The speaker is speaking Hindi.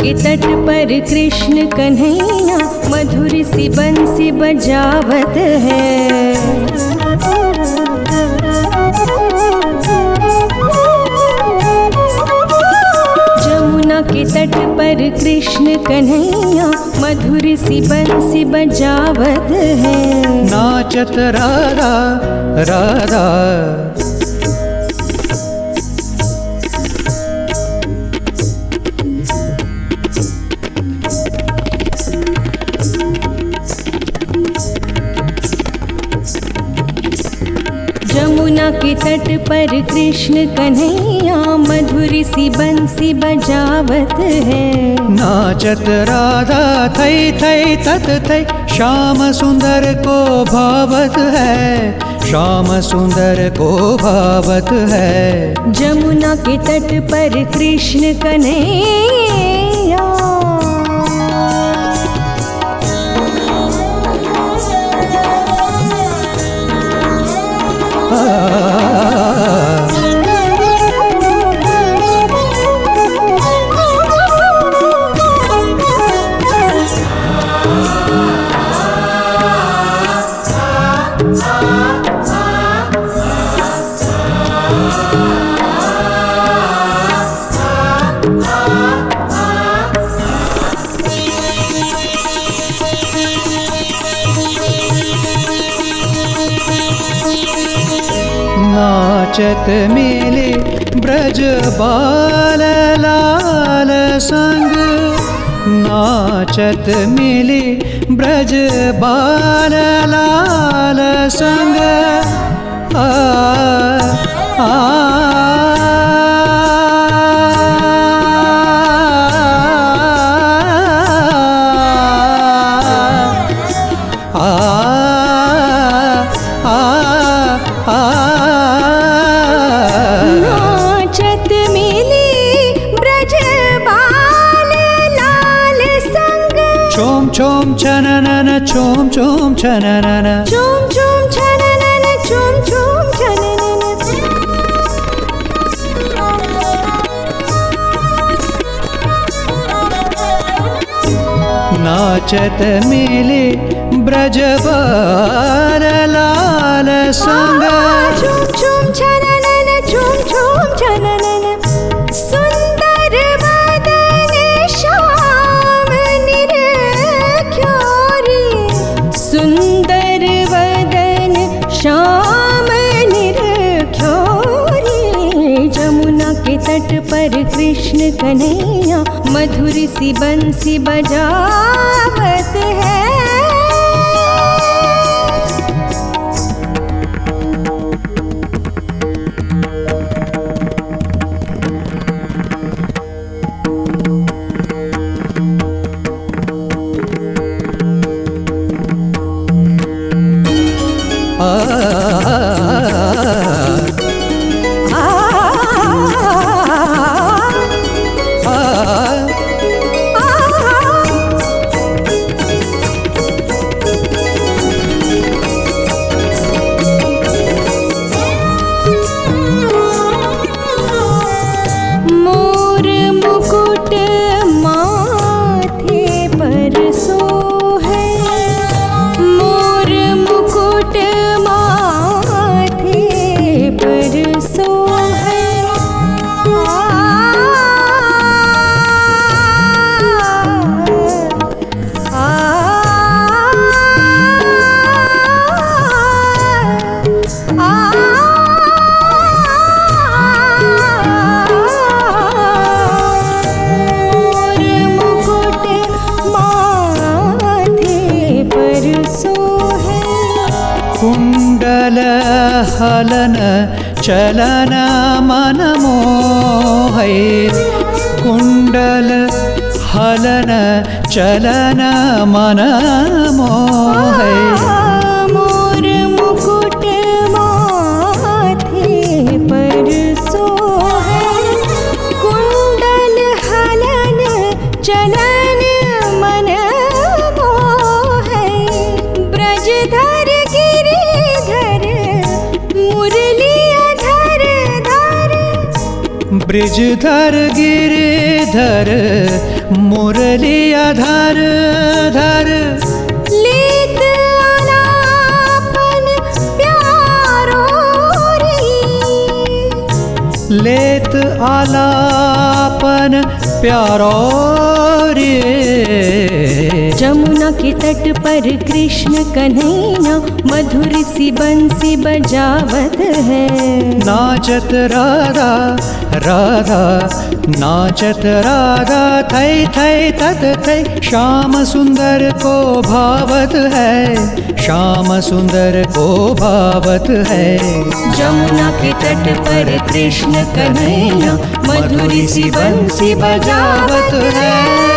के तट पर कृष्ण कन्हैया मधुर सी बंसी बजावत है। जमुना के तट पर कृष्ण कन्हैया मधुर सी बंसी बजावत है। नाचत राधा राधा जमुना के तट पर कृष्ण कन्हैया मधुर सी बंसी बजावत है। नाचत राधा थई थई तत थई श्याम सुंदर को भावत है, श्याम सुंदर को भावत है। जमुना के तट पर कृष्ण कन्हैया नाचत मेले ब्रज बाल लाल संग, नाचत मेले ब्रज बाल लाल संग। आ चोम छननन चोम चोम छननन चोम चोम छननन चोम चोम छननन। नाचत मेले ब्रज बाल लाल संग। चोम चोम छननन चोम चोम छननन। सुंदर वदन श्याम निरख्योरी, सुंदर वदन श्याम निरख्योरी। जमुना के तट पर कृष्ण कन्हैया मधुर सी बंसी बजावत है। कुंडल हलन चलन मन मोहै, कुंडल हलन चलन मन मोहै। मोर मुकुट माथे पर सोहै, कुंडल हलन चलन मन मोहै। ब्रजधर गिरिधर मुरली धर धर, ब्रजधर गिरिधर मुरलिया धर धर लेत आलापन प्यारो रे। लेत आलापन प्यारो रे। जमुना के तट पर कृष्ण कन्हैया मधुर सी बंसी बजावत है। नाचत राधा राधा नाचत राधा थै थै तत थै। श्याम सुंदर को भावत है श्याम सुंदर को भावत है। जमुना के तट पर कृष्ण कन्हैया मधुर सी बंसी बजावत है।